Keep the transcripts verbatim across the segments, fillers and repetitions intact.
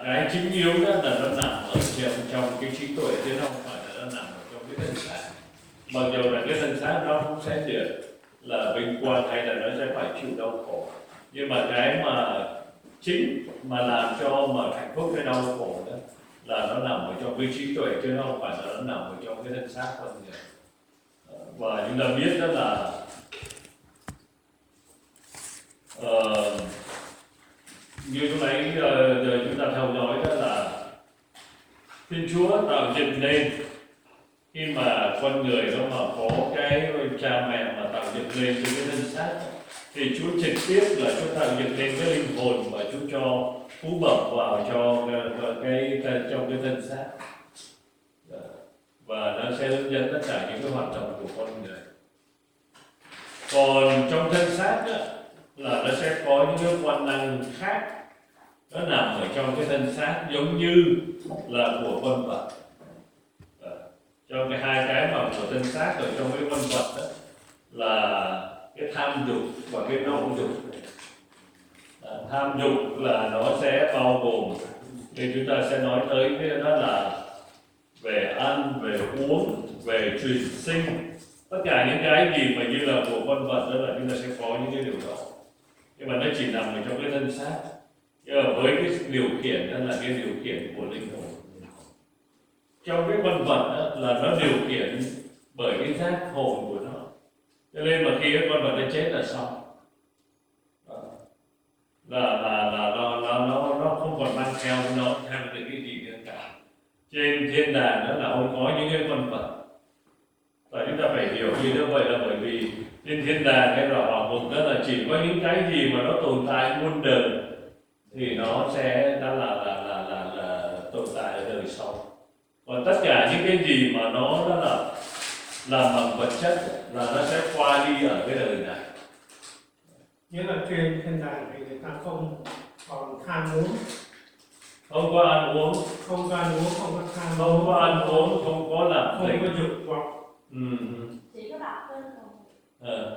cái chính yếu đó là nó nằm ở trong, trong cái trí tuệ chứ không phải là nó nằm ở trong cái thân xác. Mặc dù là cái thân xác nó cũng sẽ được là vinh quang hay là nó sẽ phải chịu đau khổ, nhưng mà cái mà chính mà làm cho mà hạnh phúc cái đau khổ đó là nó nằm ở trong cái trí tuệ chứ không phải là nó nằm ở trong cái thân xác con người. Và chúng ta biết đó là uh, như lúc nãy uh, chúng ta theo dõi đó là Thiên Chúa tạo dựng nên, khi mà con người nó mà có cái cha mẹ mà tạo dựng lên cái thân xác thì Chúa trực tiếp là Chúa tạo dựng lên cái linh hồn và Chúa cho phú bẩm vào cho cái, cái trong cái thân xác, và nó sẽ hướng dẫn tất cả những cái hoạt động của con người. Còn trong thân xác đó, là nó sẽ có những cái quan năng khác, nó nằm ở trong cái thân xác giống như là của con vật. Trong cái hai cái mà của thân xác ở trong cái con vật đó là cái tham dục và cái nộ dục. Tham dục là nó sẽ bao gồm, thì chúng ta sẽ nói tới cái đó là về ăn, về uống, về truyền sinh, tất cả những cái gì mà như là của con vật đó là chúng ta sẽ có những cái điều đó, nhưng mà nó chỉ nằm ở trong cái thân xác. Nhưng mà với cái điều khiển đó là cái điều khiển của linh hồn. Trong cái con vật đó là nó điều khiển bởi cái giác hồn của nó, cho nên mà khi cái con vật nó chết là xong, là là là nó nó nó nó không còn mang theo nó theo được cái gì nữa cả. Trên thiên đàng đó là không có những cái con vật, và chúng ta phải hiểu như vậy là bởi vì trên thiên đàng hay là hỏa ngục đó là chỉ có những cái gì mà nó tồn tại muôn đời thì nó sẽ đã là là là là, là tồn tại ở đời sau. Còn tất cả những cái gì mà nó đó là làm bằng vật chất là nó sẽ qua đi ở cái đời này. Nghĩa là trên thiên đàng thì người ta không còn tham muốn, không có ăn uống, không có ăn uống, không có tham, không có ăn uống, không có làm không có dục vọng, ừ. chỉ có đọc tên thôi. Ờ.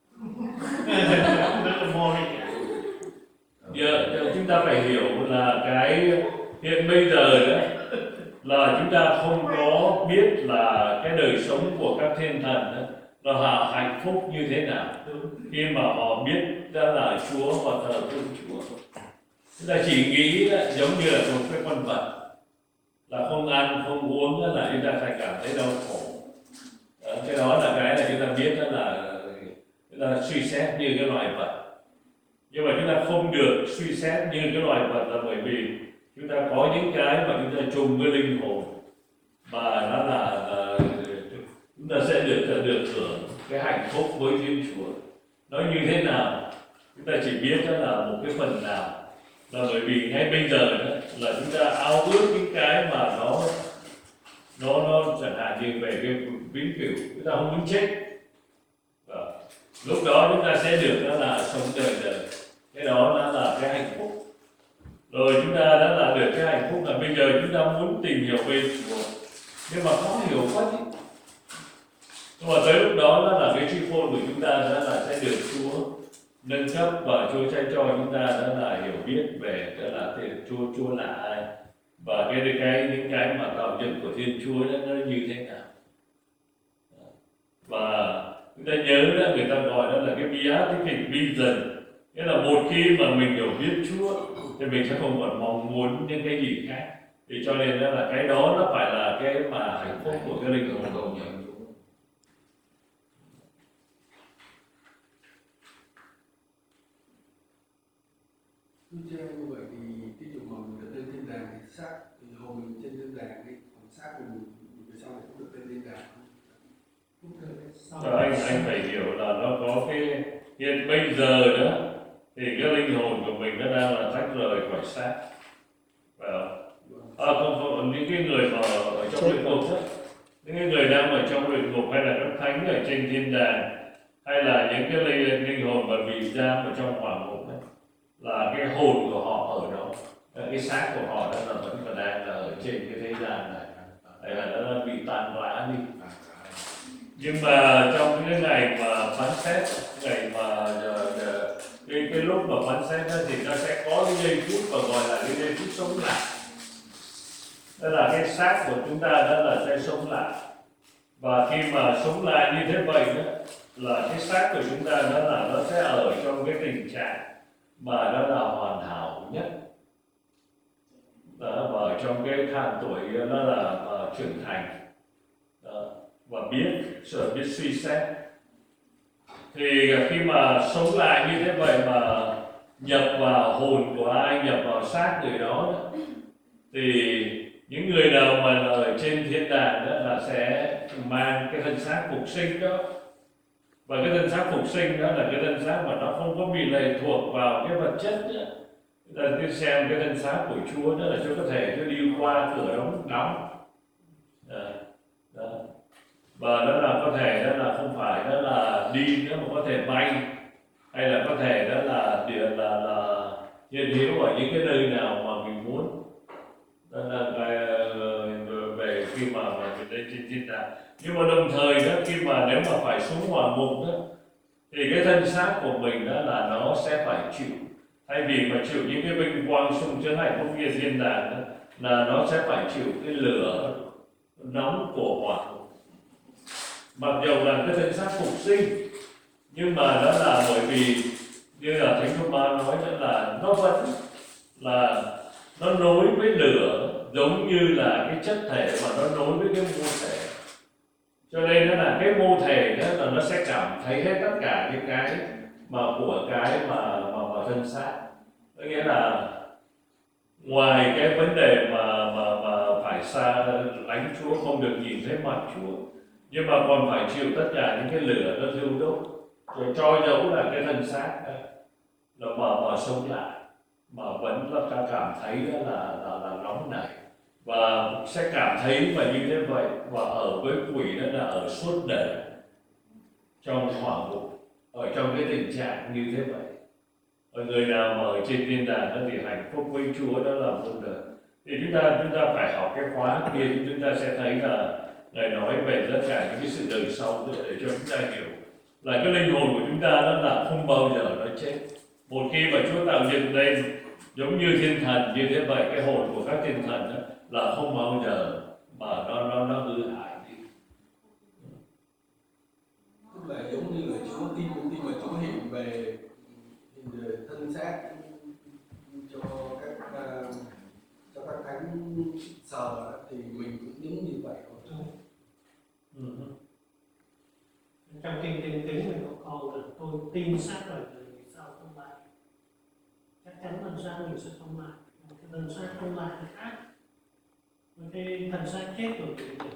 rất là boring. Giờ, giờ chúng ta phải hiểu là cái hiện bây giờ đó là chúng ta không có biết là cái đời sống của các thiên thần đó là họ hạnh phúc như thế nào khi mà họ biết đó là Chúa và thờ phượng Chúa. Chúng ta chỉ nghĩ đó, giống như là một cái con vật là không ăn không uống đó là chúng ta phải cảm thấy đau khổ. Đó, cái đó là cái là chúng ta biết đó là chúng ta suy xét như cái loài vật. Nhưng mà chúng ta không được suy xét như cái loài vật là bởi vì chúng ta có những cái mà chúng ta chung với linh hồn, và nó là, là chúng ta sẽ được được hưởng cái hạnh phúc với Thiên Chúa. Nó như thế nào chúng ta chỉ biết đó là một cái phần nào, là bởi vì ngay bây giờ đó là chúng ta ao ước những cái mà nó nó nó chẳng hạn như về cái vĩnh cửu, chúng ta không muốn chết. Đó. Lúc đó chúng ta sẽ được đó là sống đời đời, cái đó là, là cái hạnh phúc. Rồi chúng ta đã là được cái hạnh phúc là bây giờ chúng ta muốn tìm hiểu về Chúa, nhưng mà khó hiểu quá chứ. Nhưng mà tới lúc đó đó là cái tri phôn của chúng ta đó là sẽ được Chúa nâng cấp, và Chúa sẽ cho chúng ta đó là hiểu biết về đó là Chúa Chúa là ai, và cái cái những cái mà tạo dựng của Thiên Chúa đó nó như thế nào. Và chúng ta nhớ đó, người ta gọi đó là cái beatific vision, nghĩa là một khi mà mình hiểu biết Chúa thì mình sẽ không còn mong muốn những cái gì khác. Thì cho nên đó là cái đó nó phải là cái mà hạnh phúc của cái linh hồn của mình. Thưa cha, như vậy thì cái trường hợp mình được lên thiên đàng thì xác thì hồn mình trên thiên đàng đi, còn xác của mình về sau này cũng được lên thiên đàng không? Cho anh anh phải hiểu là nó có cái hiện bây giờ đó thì cái linh hồn của mình nó đang là tách rời khỏi xác, phải không? À, không, không, những cái người mà ở trong luyện ngục đó, những cái người đang ở trong luyện ngục hay là các thánh ở trên thiên đàng, hay là những cái linh, linh hồn mà bị giam ở trong hỏa ngục đấy, là cái hồn của họ ở đó, cái xác của họ đó là vẫn còn đang là ở trên cái thế gian này, hay là nó bị tàn rã đi. Nhưng mà trong cái ngày mà phán xét, ngày mà cái, cái lúc mà phán xét đó, thì nó sẽ có cái giây phút và gọi là cái giây phút sống lại. đó là cái xác của chúng ta đó là sẽ sống lại. Và khi mà sống lại như thế vậy đó, là cái xác của chúng ta đó là nó sẽ ở trong cái tình trạng mà nó là hoàn hảo nhất. Đó, và ở trong cái thang tuổi đó là uh, trưởng thành. Đó, và biết sợ biết suy xét. Thì khi mà sống lại như thế vậy mà nhập vào hồn của ai, nhập vào xác người đó, đó thì những người nào mà ở trên thiên đàng đó là sẽ mang cái thân xác phục sinh đó. Và cái thân xác phục sinh đó là cái thân xác mà nó không có bị lệ thuộc vào cái vật chất nữa. Là cứ xem cái thân xác của Chúa đó là Chúa có thể cho đi qua cửa đóng đóng đó. Đó. Và đó là có thể đó là không phải đó là đi nữa mà có thể bay, hay là có thể đó là là là, là hiện hữu ở những cái nơi nào mà mình muốn. Đó là về khi mà mình lên trên thiên đàng. Nhưng mà đồng thời đó, khi mà nếu mà phải xuống hỏa ngục đó, thì cái thân xác của mình đó là nó sẽ phải chịu, thay vì mà chịu những cái vinh quang sung sướng hạnh phúc như thiên đàng đó, là nó sẽ phải chịu cái lửa nóng của hỏa ngục. Mặc dù là cái thân xác phục sinh, nhưng mà đó là bởi vì như là Thánh Thomas nói đó là nó vẫn là nó nối với lửa, giống như là cái chất thể mà nó nối với cái mô thể. Cho nên đó là cái mô thể đó là nó sẽ cảm thấy hết tất cả những cái mà của cái mà mà, mà thân xác. Có nghĩa là ngoài cái vấn đề mà mà mà phải xa lánh Chúa, không được nhìn thấy mặt Chúa, nhưng mà còn phải chịu tất cả những cái lửa nó thiêu đốt, rồi cho dẫu là cái thân xác đó, là mà mà sống lại mà vẫn là ta cảm thấy là là là nóng nảy, và sẽ cảm thấy mà như thế vậy, và ở với quỷ đó là ở suốt đời trong hỏa ngục, ở trong cái tình trạng như thế vậy. Ở người nào mà ở trên thiên đàng đó thì hạnh phúc với Chúa đó là muôn đời. Thì chúng ta chúng ta phải học cái khóa kia, thì chúng ta sẽ thấy là Ngài nói về tất cả những cái sự đời sau để cho chúng ta hiểu là cái linh hồn của chúng ta đó là không bao giờ nó chết. Một khi mà Chúa tạo dựng lên giống như thiên thần như thế vậy, cái hồn của các thiên thần đó là không bao giờ mà nó nó nó hư hại đi. Tức là giống như là Chúa khi khi mà Chúa hiện về hiện về thân xác cho các uh, cho các thánh sờ thì mình cũng giống như vậy thôi. Ừ. Trong kinh Kinh Kính mình có câu là tôi tin xác rồi thì sao không lại, chắc chắn thân xác mình sẽ không lại, cái thân xác không lại thì khác, cái thân xác chết rồi thì được.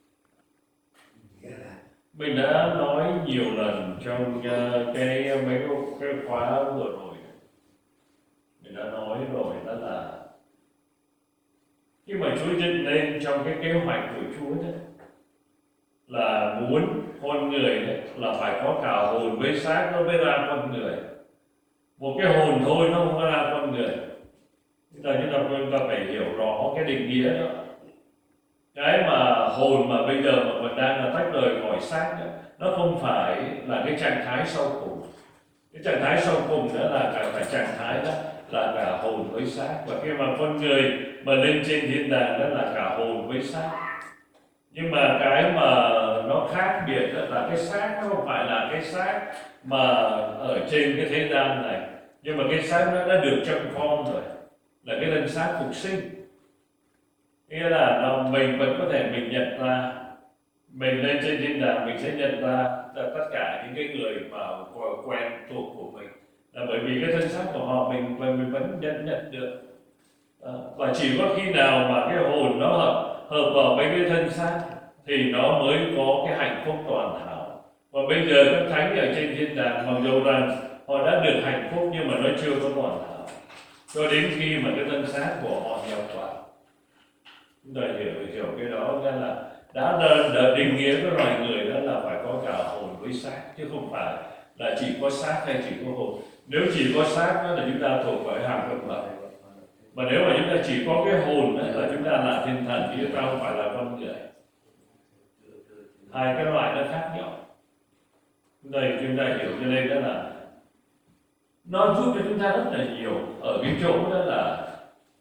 Mình đã nói nhiều lần trong uh, cái mấy cái khóa vừa rồi, mình đã nói rồi, đó là khi mà Chúa dựng lên trong cái kế hoạch của Chúa đó, là muốn con người đấy là phải có cả hồn với xác nó mới ra con người. Một cái hồn thôi nó không có ra con người. Chúng ta chúng ta chúng ta phải hiểu rõ cái định nghĩa đó. Cái mà hồn mà bây giờ mà còn đang là tách rời khỏi xác đó, nó không phải là cái trạng thái sau cùng. Cái trạng thái sau cùng đó là cả phải trạng thái đó là cả hồn với xác. Và khi mà con người mà lên trên thiên đàng đó là cả hồn với xác. Nhưng mà cái mà nó khác biệt đó là cái xác nó không phải là cái xác mà ở trên cái thế gian này, nhưng mà cái xác nó đã được trong form rồi, là cái thân xác phục sinh. Nghĩa là nó, mình vẫn có thể mình nhận ra, mình lên trên thiên đàng mình sẽ nhận ra tất cả những cái người mà quen thuộc của mình, là bởi vì cái thân xác của họ mình mình vẫn nhận nhận được. À, và chỉ có khi nào mà cái hồn nó hợp hợp vào với cái thân xác thì nó mới có cái hạnh phúc toàn hảo. Và bây giờ các thánh ở trên thiên đàng mặc dù rằng họ đã được hạnh phúc nhưng mà nó chưa có toàn hảo, cho đến khi mà cái thân xác của họ nhập vào. Chúng ta hiểu hiểu cái đó, nghĩa là đã, đã, đã định nghĩa với loài người đó là phải có cả hồn với xác, chứ không phải là chỉ có xác hay chỉ có hồn. Nếu chỉ có xác đó là chúng ta thuộc về hàng cực lợi, mà nếu mà chúng ta chỉ có cái hồn đó là chúng ta là thiên thần, chứ chúng ta không phải là con người. Hai cái loại nó khác nhau. Chúng ta chúng ta hiểu, cho nên đó là nó giúp cho chúng ta rất là nhiều ở cái chỗ đó là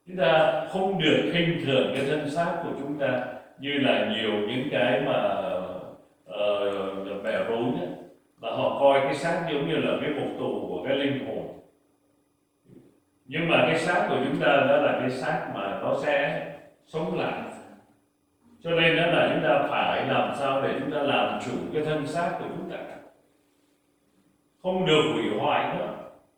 Chúng ta không được khinh thường cái thân xác của chúng ta như là nhiều những cái mà uh, bè rối ấy, là họ coi cái xác giống như là cái mục tù của cái linh hồn. Nhưng mà cái xác của chúng ta đó là cái xác mà nó sẽ sống lại. Cho nên đó là chúng ta phải làm sao để chúng ta làm chủ cái thân xác của chúng ta, không được hủy hoại nữa.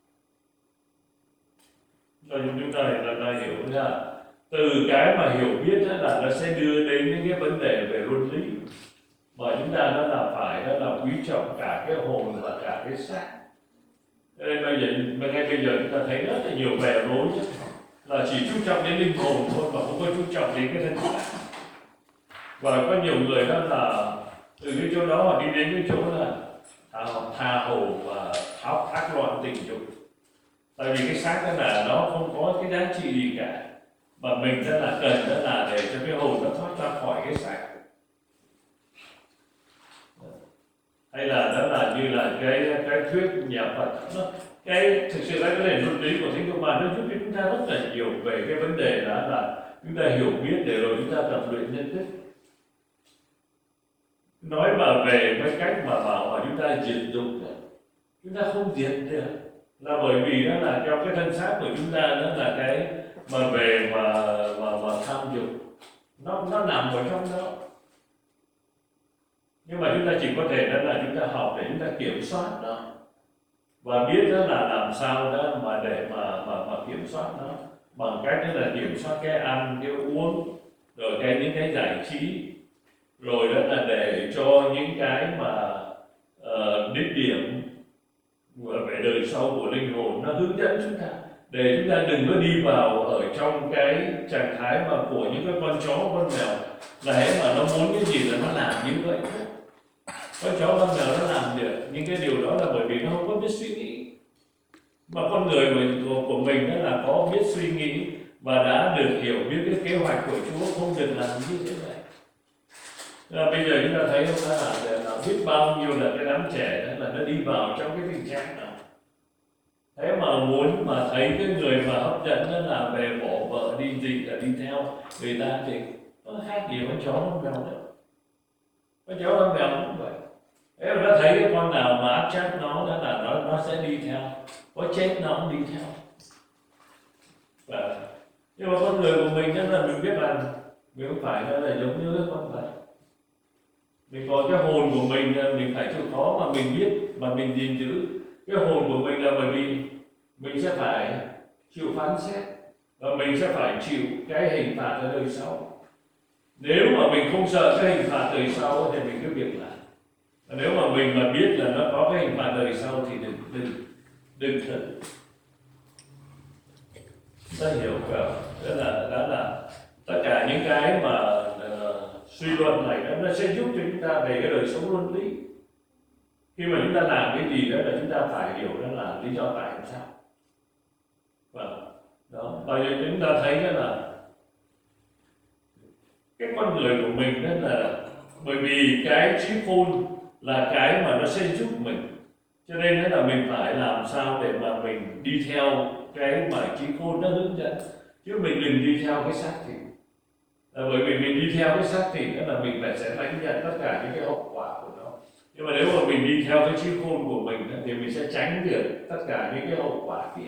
Cho nên chúng ta là, là hiểu ra từ cái mà hiểu biết đó là nó sẽ đưa đến những cái vấn đề về luân lý, mà chúng ta đó là phải đó là quý trọng cả cái hồn và cả cái xác. Cho nên bây giờ ngay bây giờ chúng ta thấy rất là nhiều bè rối là chỉ chú trọng đến linh hồn thôi mà không có chú trọng đến cái thân xác. Và có nhiều người đó là từ cái chỗ đó họ đi đến cái chỗ là tha, tha hồ và tháo thác loạn tình dục. Tại vì cái xác đó là nó không có cái giá trị gì cả, mà mình rất là cần đó là để cho cái hồn nó thoát ra khỏi cái xác. Hay là đó là như là cái cái thuyết nhà Phật, nó cái thực sự là cái nền luân lý của Thánh Công Bà nó giúp cho chúng ta rất là nhiều về cái vấn đề đó là chúng ta hiểu biết để rồi chúng ta tập luyện nhân thức. Nói mà về cái cách mà bảo mà chúng ta diệt dục, chúng ta không diệt được, là bởi vì đó là trong cái thân xác của chúng ta đó là cái mà về mà mà, mà tham dục, nó nó nằm ở trong đó. Nhưng mà chúng ta chỉ có thể đó là chúng ta học để chúng ta kiểm soát nó và biết đó là làm sao đó mà để mà mà, mà kiểm soát nó bằng cách đó là kiểm soát cái ăn, cái uống, rồi cái những cái giải trí, rồi đó là để cho những cái mà uh, đích điểm về đời sau của linh hồn nó hướng dẫn chúng ta, để chúng ta đừng có đi vào ở trong cái trạng thái mà của những cái con chó con mèo là hễ mà nó muốn cái gì là nó làm như vậy. Con chó con mèo nó làm được những cái điều đó là bởi vì nó không có biết suy nghĩ, mà con người của, của mình đó là có biết suy nghĩ và đã được hiểu biết cái kế hoạch của Chúa không được làm như thế này. À, bây giờ chúng ta thấy không đó là, là biết bao nhiêu là cái đám trẻ đó là nó đi vào trong cái tình trạng nào. Thế mà muốn mà thấy cái người mà hấp dẫn đó là về bỏ vợ đi gì là đi theo người ta thì nó khác gì con chó con mèo nữa. Con chó con mèo cũng vậy. Thế mà nó thấy cái con nào mà áp sát nó đó là nó nó sẽ đi theo, có chết nó cũng đi theo. Và nhưng mà con người của mình đó là mình biết rằng mình không phải đó là giống như con vật. Mình có cái hồn của mình, mình phải chịu khó mà mình biết mà mình gìn giữ cái hồn của mình, là bởi vì mình sẽ phải chịu phán xét và mình sẽ phải chịu cái hình phạt ở đời sau. Nếu mà mình không sợ cái hình phạt đời sau thì mình cứ việc làm. Và nếu mà mình mà biết là nó có cái hình phạt đời sau thì đừng đừng đừng thử. Ta hiểu không? Đó là đó là tất cả những cái mà uh, suy luận này đó, nó sẽ giúp cho chúng ta về cái đời sống luân lý. Khi mà chúng ta làm cái gì đó là chúng ta phải hiểu đó là lý do tại sao. Và đó, bây giờ chúng ta thấy đó là cái con người của mình đó là bởi vì cái trí khôn là cái mà nó sẽ giúp mình, cho nên đó là mình phải làm sao để mà mình đi theo cái mà trí khôn nó hướng dẫn, chứ mình đừng đi theo cái xác thịt. Là bởi vì mình đi theo cái xác thịt đó là mình phải sẽ lãnh nhận tất cả những cái hậu quả của nó. Nhưng mà nếu mà mình đi theo cái trí khôn của mình đó, thì mình sẽ tránh được tất cả những cái hậu quả kia.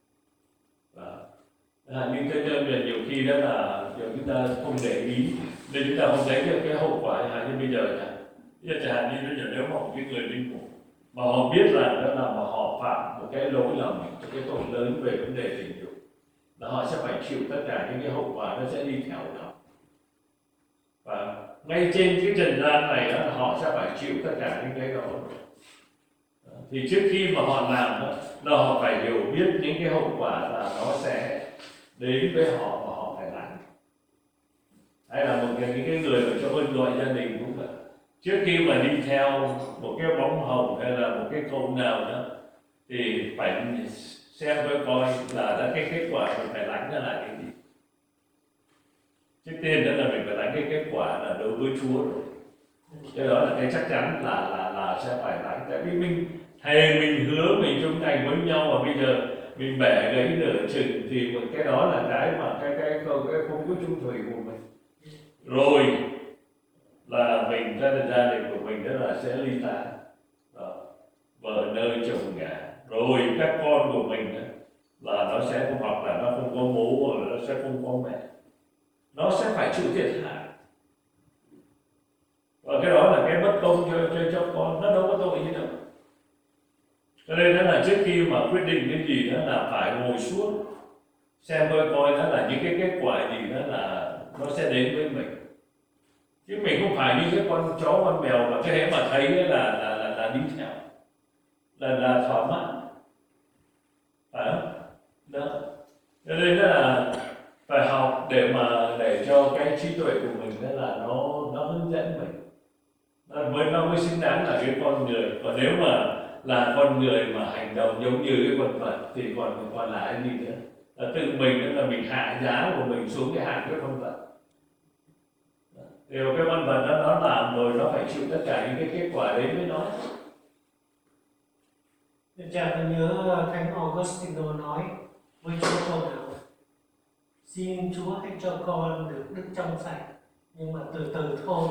À, nhưng cái là nhiều khi đó là chúng ta không để ý nên chúng ta không thấy được cái hậu quả. Chẳng hạn như bây giờ bây giờ chẳng hạn như bây giờ nếu mà một cái người linh mục mà họ biết là đó là mà họ phạm một cái lỗi lầm, một cái tội lớn về vấn đề tình dục, là họ sẽ phải chịu tất cả những cái hậu quả, nó sẽ đi theo đó. Và ngay trên cái trần gian này đó, họ sẽ phải chịu tất cả những cái đó. Thì trước khi mà họ làm đó, là họ phải hiểu biết những cái hậu quả là nó sẽ đến với họ và họ phải lãnh. Hay là một cái những cái người ở trong bên ngoài gia đình cũng vậy. Trước khi mà đi theo một cái bóng hồng hay là một cái câu nào đó thì phải xem với coi là đã cái kết quả mình phải lãnh ra là cái gì. Trước tiên đó là mình phải lãnh cái kết quả là đối với Chúa rồi. Cái đó là cái chắc chắn là là là sẽ phải lãnh. Tại vì mình thề mình hứa mình trung thành với nhau, và bây giờ bị bẻ gãy nửa chừng thì một cái đó là cái mà cái cái không cái không có chung thủy của mình. Rồi là mình gia đình gia đình của mình đó là sẽ ly tán, vợ nơi chồng ngả, rồi các con của mình đó, là nó sẽ không, hoặc là nó không có bố hoặc là nó sẽ không có mẹ, nó sẽ phải chịu thiệt hại. Và cái đó là cái bất công cho cho, cho con, nó đâu có tội gì đâu. Cho nên đó là trước khi mà quyết định cái gì đó là phải ngồi xuống xem coi coi đó là những cái kết quả gì đó là nó sẽ đến với mình, chứ mình không phải như cái con chó con mèo mà cái hễ mà thấy là là là, là đi theo, là là thỏa mãn, phải không? Đó. Cho nên đó là phải học để mà để cho cái trí tuệ của mình đó là nó nó hướng dẫn mình, nó mới nó mới xứng đáng là cái con người. Còn nếu mà là con người mà hành động giống như cái con vật thì còn còn là cái gì nữa? Là tự mình đó là mình hạ giá của mình xuống cái hạng cái con vật. Điều cái con vật đó nó làm rồi nó phải chịu tất cả những cái kết quả đến với nó. Cha tôi nhớ Thánh Augustino nói với Chúa câu nào: xin Chúa hãy cho con được đức trong sạch, nhưng mà từ từ thôi.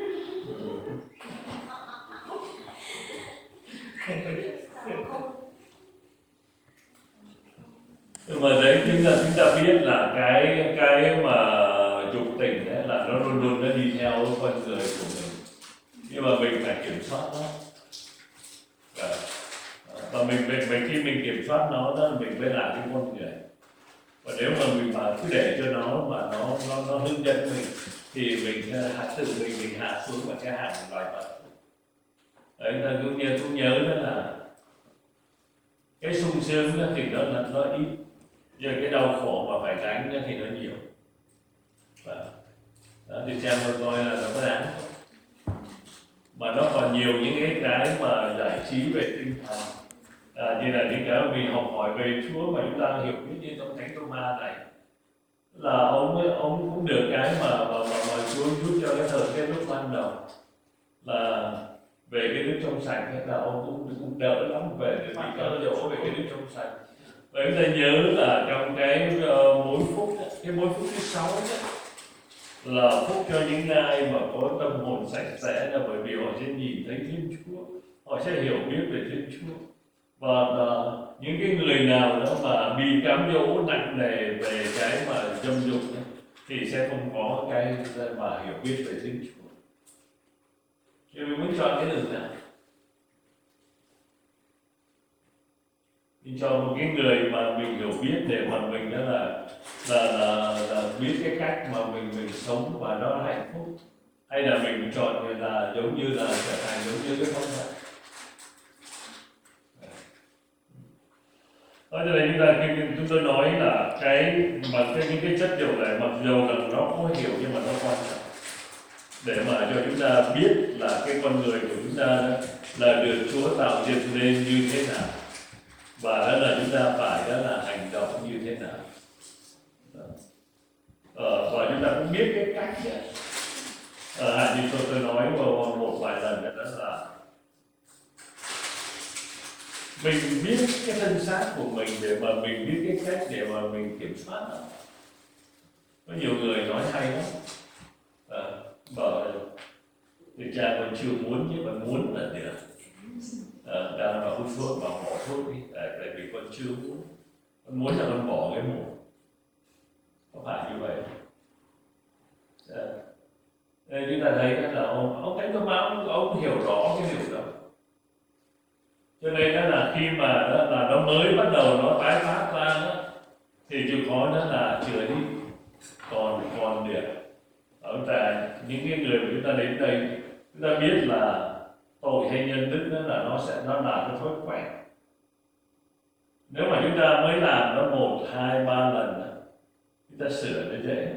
Nhưng mà đấy chúng ta chúng ta biết là cái cái mà dục tình đấy là nó luôn luôn nó đi theo con người của mình, nhưng mà mình phải kiểm soát nó. Và, và mình, mình mình khi mình kiểm soát nó đó mình mới là cái con người. Và nếu mà mình mà cứ để cho nó mà nó nó nó hướng dẫn mình thì mình hạ tự mình mình hạ xuống vào cái hàng loài vật. Đấy là cũng nhớ cũng nhớ đó là cái sung sướng đó thì nó là nó ít, giờ cái đau khổ mà phải gánh thì nó nhiều. Và đó thì xem một coi là nó có đáng không? Mà nó còn nhiều những cái cái mà giải trí về tinh thần, à, như là những cái mà mình học hỏi về Chúa mà chúng ta hiểu biết như trong Thánh Thomas này, là ông ấy, ông cũng được cái mà mà mà, mà Chúa giúp cho cái thời cái lúc ban đầu là về cái đức trong sạch, là ông cũng cũng đỡ lắm về để bị cám dỗ về cái đức trong sạch. Và chúng ta nhớ là trong cái uh, mỗi phút, cái mỗi phút thứ sáu đó, là phúc cho những ai mà có tâm hồn sạch sẽ, là bởi vì họ sẽ nhìn thấy Thiên Chúa, họ sẽ hiểu biết về Thiên Chúa. Và uh, những cái người nào đó mà bị cám dỗ nặng nề về cái mà dâm dục ấy, thì sẽ không có cái mà hiểu biết về Thiên Chúa. Thì mình muốn chọn cái đường nào? Mình chọn một cái người mà mình hiểu biết để mà mình đó là là, là, là biết cái cách mà mình mình sống và nó hạnh phúc, hay là mình chọn người là giống như là trở thành giống như cái con vật. Đó cho nên chúng ta khi chúng tôi nói là cái mà cái những cái chất liệu này mặc dù là nó có hiểu nhưng mà nó quan trọng để mà cho chúng ta biết là cái con người của chúng ta đó là được Chúa tạo dựng nên như thế nào, và đó là chúng ta phải đó là hành động như thế nào. Ờ, và chúng ta cũng biết cái cách đấy. Ờ, như tôi, tôi nói một, một vài lần đó là mình biết cái thân xác của mình để mà mình biết cái cách để mà mình kiểm soát nó. Có nhiều người nói hay lắm, à, bảo thì cha còn chưa muốn nhưng mà muốn là được. À, đang mà hút thuốc mà bỏ thuốc đi, tại, tại vì con chưa muốn, con muốn là con bỏ cái mồm, có phải như vậy không? À, nên chúng ta thấy là ông ông Thánh Thomas ông, ông hiểu rõ cái điều đó, cho nên đó là khi mà đó là nó mới bắt đầu nó tái phát ra đó, thì chịu khó đó là chữa đi, còn còn được. Ở tại những cái người mà chúng ta đến đây, chúng ta biết là tội hay nhân đức đó là nó sẽ nó là cái thói quen. Nếu mà chúng ta mới làm nó một hai ba lần đó, chúng ta sửa nó dễ.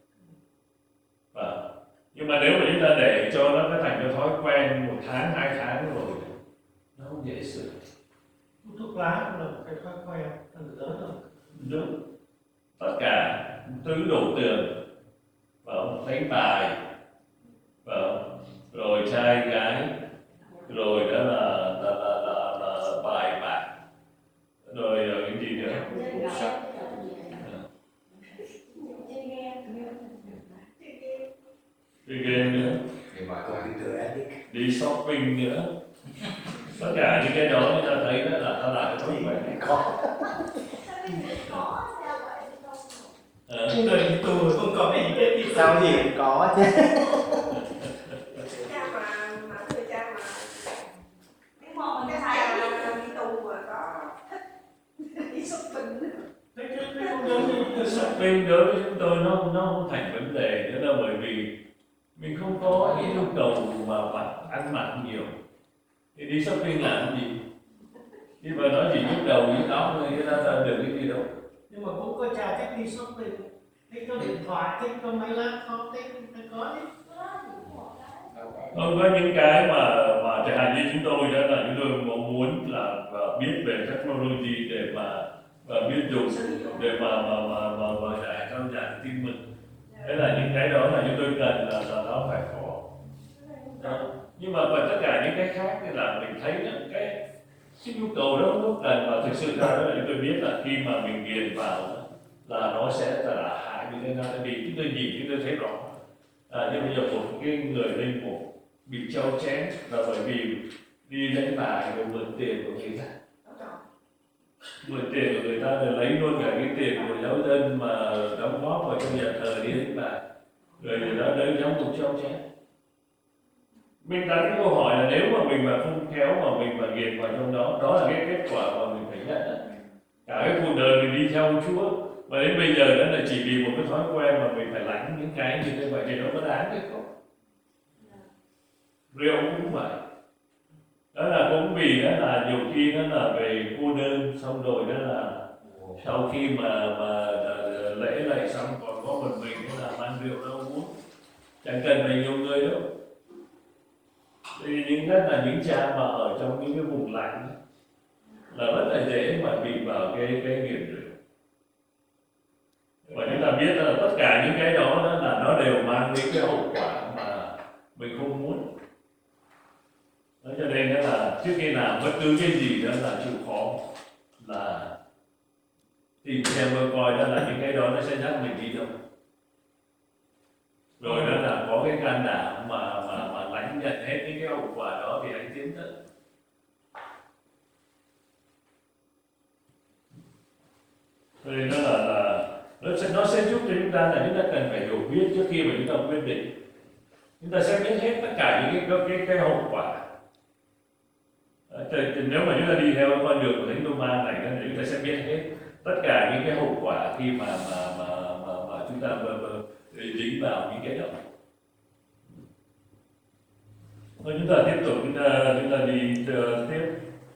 Và nhưng mà nếu mà chúng ta để cho nó cái thành cái thói quen một tháng hai tháng rồi, nó không dễ sửa. Hút thuốc lá cũng là một cái thói quen từ lớn rồi. Đúng. Tất cả thứ đổ tường, vào đánh bài, vào rồi trai gái, rồi đó là là là là, là bài bạc, rồi, rồi cái gì nữa, chơi game nữa, Game bài qua. Computer addict. đi shopping nữa, tất cả những cái đó chúng ta thấy đó là ta làm cái thói quen. Có. Sao mình lại có sao vậy không? Ờ, Người đi tù không có cái gì hết đi Sao gì cũng có chứ. cha mà mà thưa cha mà Cái mòn cái mình cha thấy mà đi tù mà có thích đi shopping nữa. cái cái cái con đơn đi shopping đối với chúng tôi nó nó không thành vấn đề nữa là bởi vì mình không có cái nhu cầu mà mặc ăn mặc nhiều thì đi shopping làm cái gì, khi mà nó chỉ nhức đầu nhức óc thôi, chứ nó ra được cái gì đâu. nhưng mà cũng có cha thích đi shopping, thích có điện thoại, thích có máy laptop, thích thích có chứ. Không có những cái mà mà chẳng hạn như chúng tôi đó là chúng tôi mong muốn là và biết về technology để mà và biết dùng để mà mà mà mà, mà giải trong giải tin mình. Thế là những cái đó là chúng tôi cần là, là nó phải có. Đó. Nhưng mà và tất cả những cái khác thì là mình thấy là cái cái nhu cầu đó không cần, và thực sự ra đó là chúng tôi biết là khi mà mình nghiền vào đó, là nó sẽ là hại như thế nào, tại vì chúng tôi nhìn chúng tôi thấy rõ. À, nhưng bây giờ một cái người linh mục bị trâu chén là bởi vì đi đánh bài rồi mượn tiền của người ta, mượn tiền của người ta rồi lấy luôn cả cái tiền của giáo dân mà đóng góp vào trong nhà thờ đi đánh bài, rồi người ta đến giáo mục trâu chén. Mình đặt cái câu hỏi là nếu mà mình mà không khéo mà mình mà nghiền vào trong đó, đó là cái kết quả mà mình phải nhận đó. Cả cái cuộc đời mình đi theo Chúa mà đến bây giờ đó là chỉ vì một cái thói quen mà mình phải lãnh những cái như thế vậy thì nó có đáng hay không? Rượu cũng vậy. Đó là cũng vì đó là nhiều khi đó là về cô đơn, xong rồi đó là sau khi mà mà lễ lạy xong còn có một mình đó là mang rượu đâu uống, chẳng cần phải nhiều người đâu. Thì những rất là những cha mà ở trong những cái vùng lạnh là rất là dễ mà bị vào cái cái nghiện rượu. Và chúng ta biết là tất cả những cái đó, đó là nó đều mang đến cái hậu quả mà mình không muốn. Đó, cho nên đó là trước khi làm bất cứ cái gì đó là chịu khó là tìm xem coi coi đó là những cái đó nó sẽ dắt mình đi đâu. Rồi đó là có cái can đảm mà mà mà lãnh nhận hết những cái hậu quả đó thì anh tiến tới. Cho nên đó là, là nó sẽ nó sẽ giúp cho chúng ta là chúng ta cần phải hiểu biết trước khi mà chúng ta quyết định. Chúng ta sẽ biết hết tất cả những cái cái cái hậu quả. Thì, thì nếu mà chúng ta đi theo con đường của Thánh Thomas này thì chúng ta sẽ biết hết tất cả những cái hậu quả khi mà mà mà mà, mà chúng ta mà, mà, dính vào những cái đó. Thôi chúng ta tiếp tục, chúng ta chúng ta đi uh, tiếp.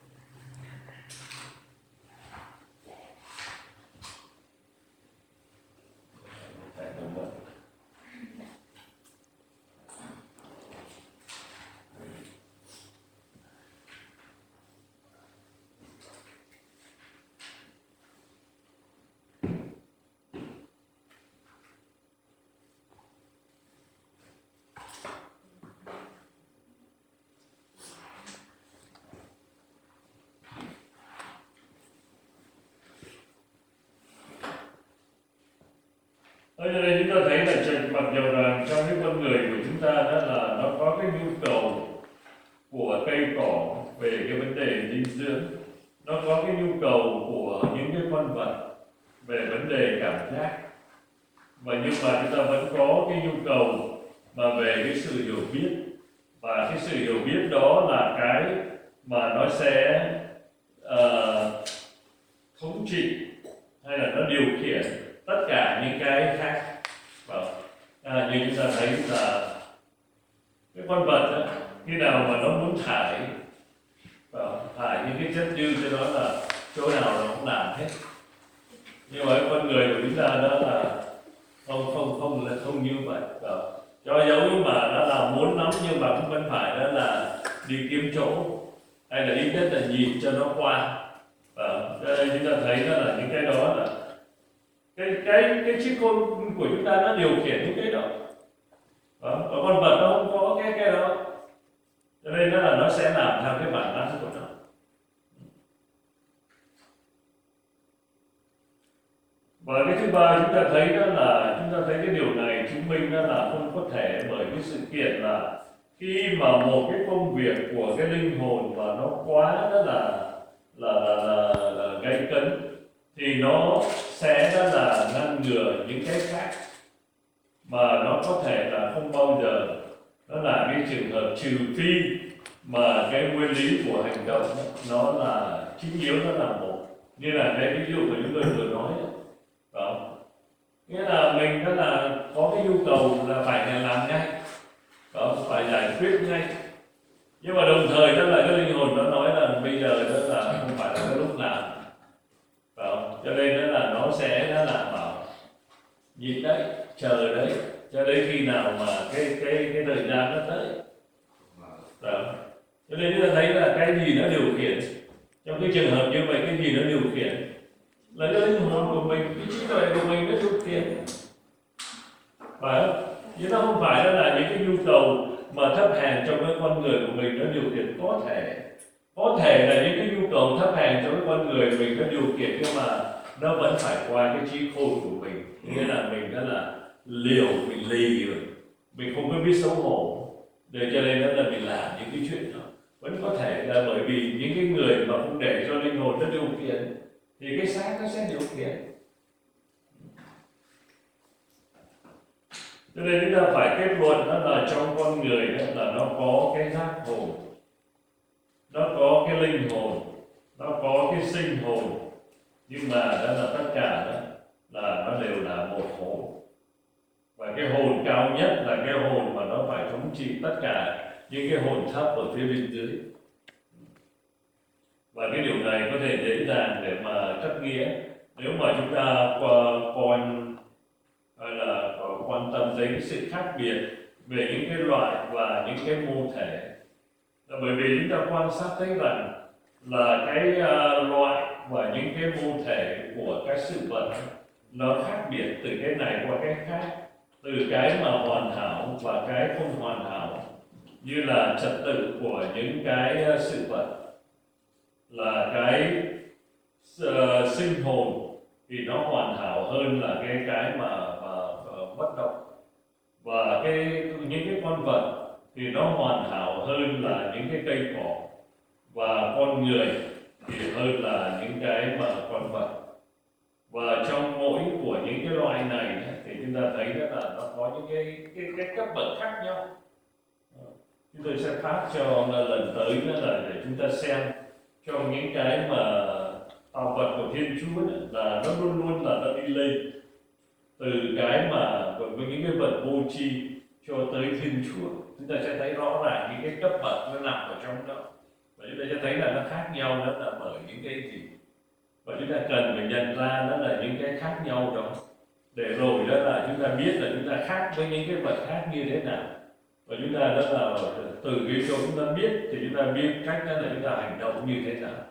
Ở đây chúng ta thấy là mặc dù rằng trong cái con người của chúng ta đó là nó có cái nhu cầu của cây cỏ về cái vấn đề dinh dưỡng, nó có cái nhu cầu của những cái con vật về vấn đề cảm giác, và nhưng mà chúng ta vẫn có cái nhu cầu mà về cái sự hiểu biết, và cái sự hiểu biết đó là cái mà nó sẽ uh, thống trị hay là nó điều khiển tất cả những cái khác. Vâng. À, như chúng ta thấy là cái con vật đó, khi nào mà nó muốn thải vâng, thải những cái chất dư cho nó là chỗ nào nó cũng làm hết. Nhưng mà cái con người của chúng ta đó là không không không là không như vậy. Vâng. Cho dấu mà nó là muốn lắm nhưng mà cũng vẫn phải đó là đi kiếm chỗ hay là ít nhất là nhìn cho nó qua. Vâng. Cho nên chúng ta thấy đó là những cái đó là cái cái cái chiếc khôn của chúng ta nó điều khiển những cái đó. Đó. Và con vật nó không có cái cái đó, cho nên nó là nó sẽ làm theo cái bản năng của nó. Và cái thứ ba chúng ta thấy đó là chúng ta thấy cái điều này này chứng minh đó là không có thể, bởi cái sự kiện là khi mà một cái công việc của cái linh hồn mà nó quá đó là là là, là, là gây cấn thì nó sẽ đó là ngăn ngừa những cái khác, mà nó có thể là không bao giờ đó là cái trường hợp, trừ phi mà cái nguyên lý của hành động đó, nó là chính yếu, nó là một, như là cái ví dụ mà chúng tôi vừa nói đó. Đó, nghĩa là mình đó là có cái nhu cầu là phải làm ngay, đó, phải giải quyết ngay, nhưng mà đồng thời đó là cái linh hồn nó nói là bây giờ đó là không phải là cái lúc làm, đó, cho nên đó là nó sẽ đó là bảo nhịn đấy, chờ đấy, cho đến khi nào mà cái cái cái thời gian nó tới, đó. Cho nên chúng ta thấy là cái gì nó điều khiển, trong cái trường hợp như vậy cái gì nó điều khiển là cái linh hồn của mình, cái trí tuệ của mình nó điều khiển, phải không? Chứ nó không phải đó là những cái nhu cầu mà thấp hèn trong cái con người của mình nó điều khiển. Có thể có thể là những cái nhu cầu thấp hèn trong cái con người mình nó điều khiển, nhưng mà nó vẫn phải qua cái trí khôn của mình, nghĩa là mình đó là liều, mình lì rồi, mình không có biết xấu hổ, để cho nên đó là mình làm những cái chuyện đó. Vẫn có thể là bởi vì những cái người mà không để cho linh hồn nó điều khiển thì cái xác nó sẽ điều khiển. Cho nên chúng ta phải kết luận đó là trong con người đó là nó có cái giác hồn, nó có cái linh hồn, nó có cái sinh hồn, nhưng mà đó là tất cả đó là nó đều là một hồn. Và cái hồn cao nhất là cái hồn mà nó phải thống trị tất cả những cái hồn thấp ở phía bên dưới. Và cái điều này có thể dễ dàng để mà cắt nghĩa nếu mà chúng ta còn hay là có quan tâm đến cái sự khác biệt về những cái loại và những cái mô thể. Là bởi vì chúng ta quan sát thấy rằng là cái uh, loại và những cái mô thể của các sự vật nó khác biệt từ cái này qua cái khác, từ cái mà hoàn hảo và cái không hoàn hảo, như là trật tự của những cái sự vật, là cái uh, sinh hồn thì nó hoàn hảo hơn là cái cái mà, mà uh, bất động, và cái những cái con vật thì nó hoàn hảo hơn là những cái cây cỏ, và con người thì hơn là những cái mà con vật. Và trong mỗi của những cái loại này thì chúng ta thấy đó là nó có những cái cái, cái cấp bậc khác nhau. Chúng tôi sẽ phát cho lần tới đó là để chúng ta xem trong những cái mà tạo vật của Thiên Chúa đó, là nó luôn luôn là nó đi lên từ cái mà với những cái vật vô tri cho tới Thiên Chúa. Chúng ta sẽ thấy rõ ràng những cái cấp bậc nó nằm ở trong đó, và chúng ta sẽ thấy là nó khác nhau đó là bởi những cái gì, và chúng ta cần phải nhận ra đó là những cái khác nhau đó, để rồi đó là chúng ta biết là chúng ta khác với những cái vật khác như thế nào, và chúng ta đó là từ cái chỗ chúng ta biết thì chúng ta biết cách đó là chúng ta hành động như thế nào.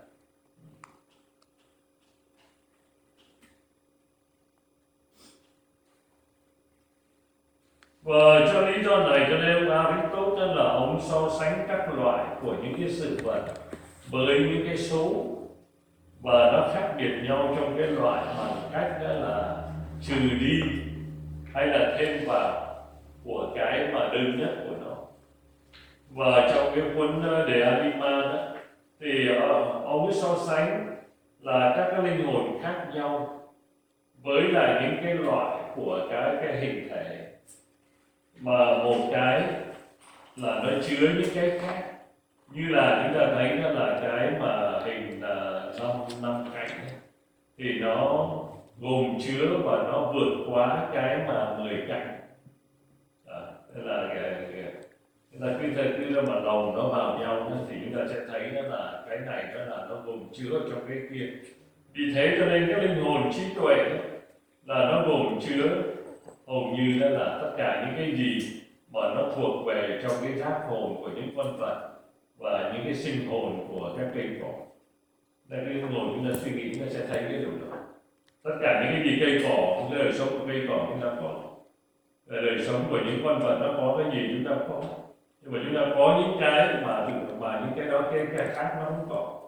Và cho lý do này cho nên Aristotle là ông so sánh các loại của những cái sự vật với những cái số, và nó khác biệt nhau trong cái loại bằng cách đó là trừ đi hay là thêm vào của cái mà đơn nhất của nó. Và trong cái cuốn De Anima đó thì ông ấy so sánh là các cái linh hồn khác nhau với lại những cái loại của cái cái hình thể, mà một cái là nó chứa những cái khác, như là chúng ta thấy đó là cái mà hình là năm năm cạnh thì nó gồm chứa và nó vượt quá cái mà mười cạnh. Đó, thế là cái, cái, là khi ta cứ mà lồng nó vào nhau đó, thì chúng ta sẽ thấy đó là cái này đó là nó gồm chứa trong cái kia. Vì thế cho nên cái linh hồn trí tuệ đó, là nó gồm chứa hầu như đó là tất cả những cái gì mà nó thuộc về trong cái giác hồn của những con vật và những cái sinh hồn của các cây cỏ. Đây cái ngồi chúng ta suy nghĩ chúng ta sẽ thấy cái điều đó. Tất cả những cái gì cây cỏ, cái đời sống của cây cỏ chúng ta có, đời sống của những con vật nó có cái gì chúng ta có, nhưng mà chúng ta có những cái mà mà những cái đó cái, cái khác nó không có.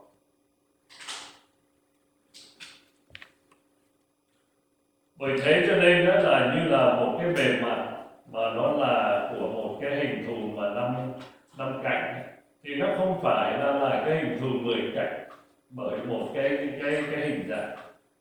Bởi thế cho nên đó là như là một cái bề mặt mà nó là của một cái hình thù mà năm năm cạnh, thì nó không phải là là cái hình thù mười cạnh bởi một cái cái cái hình dạng.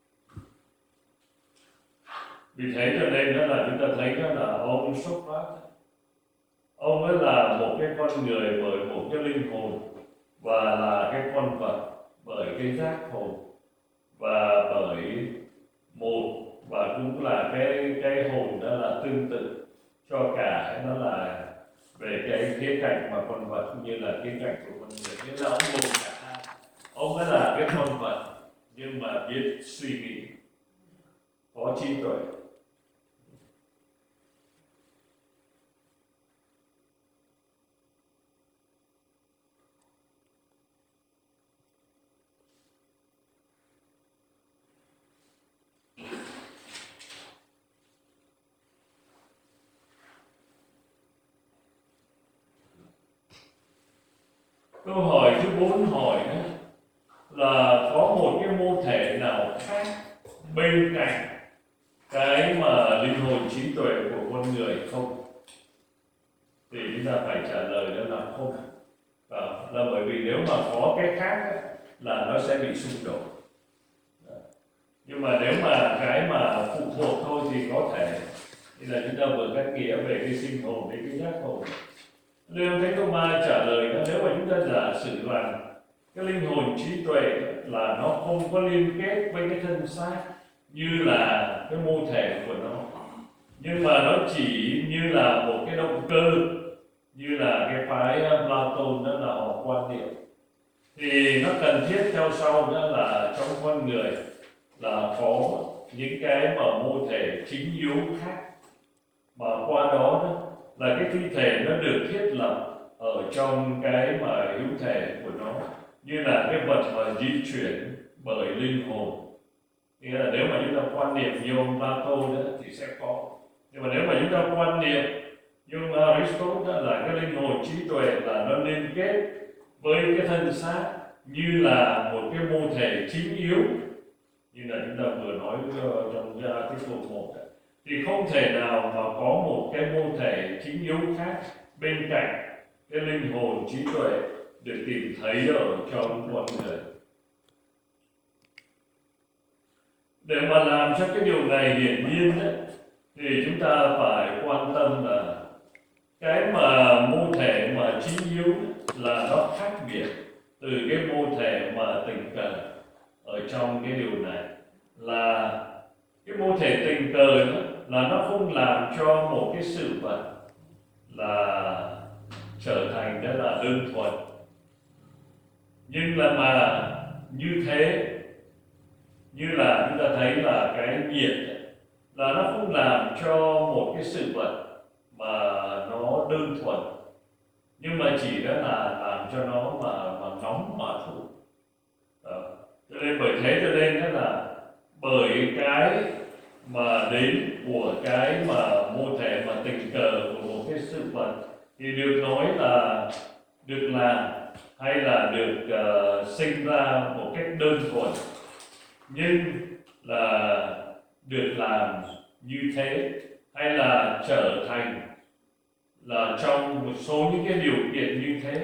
Vì thế cho nên đó là chúng ta thấy đó là ông Socrates, ông ấy là một cái con người bởi một cái linh hồn và là cái con vật bởi cái giác hồn và bởi một, và cũng là cái cái hồn đó là tương tự cho cả, nó là về cái khía cạnh mà con vật cũng như là khía cạnh của con người. Nghĩa là ông gồm cả hai. Ông ấy là cái con vật nhưng mà biết suy nghĩ, có trí tuệ. Câu hỏi thứ bốn hỏi đó là có một cái mô thể nào khác bên cạnh cái mà linh hồn trí tuệ của con người không? Thì chúng ta phải trả lời đó là không. À, là bởi vì nếu mà có cái khác ấy, là nó sẽ bị xung đột. À, nhưng mà nếu mà cái mà phụ thuộc thôi thì có thể, thì là chúng ta vừa cắt nghĩa về cái sinh hồn đến cái giác hồn. Nên thấy câu ba trả lời đó, nếu mà chúng ta giả sử rằng cái linh hồn trí tuệ là nó không có liên kết với cái thân xác như là cái mô thể của nó, nhưng mà nó chỉ như là một cái động cơ, như là cái phái Platon đó là họ quan niệm, thì nó cần thiết theo sau đó là trong con người là có những cái mà mô thể chính yếu khác, mà qua đó, đó là cái thi thể nó được thiết lập ở trong cái mà hữu thể của nó, như là cái vật mà di chuyển bởi linh hồn. Nghĩa là nếu mà chúng ta quan niệm như ông Plato đó thì sẽ có, nhưng mà nếu mà chúng ta quan niệm như ông Aristotle đó là cái linh hồn trí tuệ là nó liên kết với cái thân xác như là một cái mô thể chính yếu, như là chúng ta vừa nói trong cái article một, thì không thể nào mà có một cái mô thể chính yếu khác bên cạnh cái linh hồn trí tuệ được tìm thấy ở trong con người. Để mà làm cho cái điều này hiển nhiên đấy, thì chúng ta phải quan tâm là cái mà mô thể mà chính yếu là nó khác biệt từ cái mô thể mà tình cờ. Ở trong cái điều này là cái mô thể tình cờ đó, là nó không làm cho một cái sự vật là trở thành đó là đơn thuần, nhưng là mà như thế, như là chúng ta thấy là cái nhiệt là nó không làm cho một cái sự vật mà nó đơn thuần, nhưng mà chỉ đó là làm cho nó mà mà nóng mà thôi. Đó. Cho nên bởi thế cho nên đó là bởi cái mà đến của cái mà mô thể mà tình cờ của một cái sự vật thì được nói là được làm hay là được uh, sinh ra một cách đơn thuần, nhưng là được làm như thế hay là trở thành là trong một số những cái điều kiện như thế,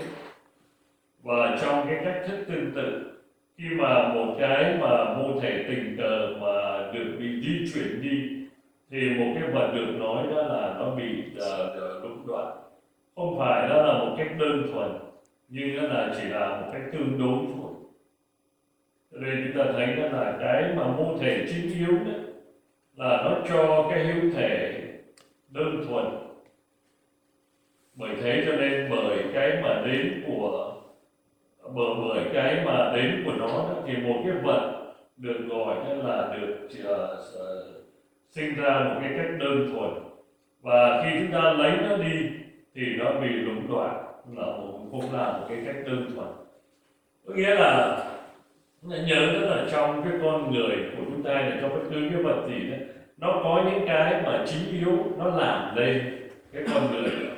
và trong cái cách thức tương tự, khi mà một cái mà mô thể tình cờ mà được bị di chuyển đi thì một cái vật được nói đó là nó bị uh, lũng đoạn, không phải đó là một cách đơn thuần, nhưng nó là chỉ là một cách tương đối thôi. Cho nên chúng ta thấy đó là cái mà mô thể chính yếu đấy là nó cho cái hữu thể đơn thuần. Bởi thế cho nên bởi cái mà đến của bởi bởi cái mà đến của nó đó, thì một cái vật được gọi là được uh, sinh ra một cái cách đơn thuần, và khi chúng ta lấy nó đi thì nó bị lũng đoạn, là một, cũng là một cái cách đơn thuần. Có nghĩa là nhớ đó là trong cái con người của chúng ta là trong bất cứ cái vật gì đó, nó có những cái mà chính yếu nó làm lên cái con người được.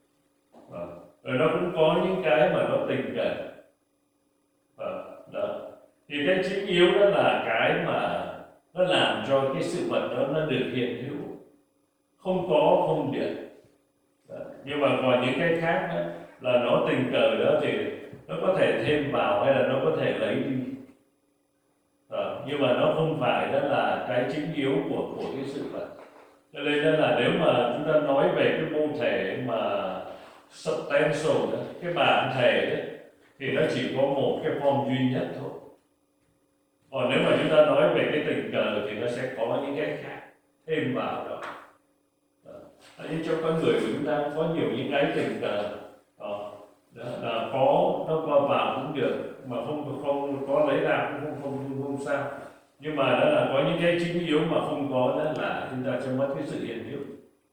Rồi nó cũng có những cái mà nó tình cờ. Đó. Thì cái chính yếu đó là cái mà nó làm cho cái sự vật đó nó được hiện hữu, không có không biết. Đó. Nhưng mà còn những cái khác đó, là nó tình cờ đó thì nó có thể thêm vào hay là nó có thể lấy đi. Đó. Nhưng mà nó không phải đó là cái chính yếu của của cái sự vật. Cho nên đó là nếu mà chúng ta nói về cái mô thể mà substantial đó, cái bản thể đó, thì nó chỉ có một cái form duy nhất thôi. Còn nếu mà chúng ta nói về cái tình cờ thì nó sẽ có những cái khác thêm vào đó. Đó. Nhưng trong con người của chúng ta có nhiều những cái tình cờ. Đó. Đó. Là có nó qua vào cũng được, mà không không có lấy ra cũng không không không, không sao. Nhưng mà đó là có những cái chính yếu mà không có, đó là chúng ta sẽ mất cái sự hiện hữu.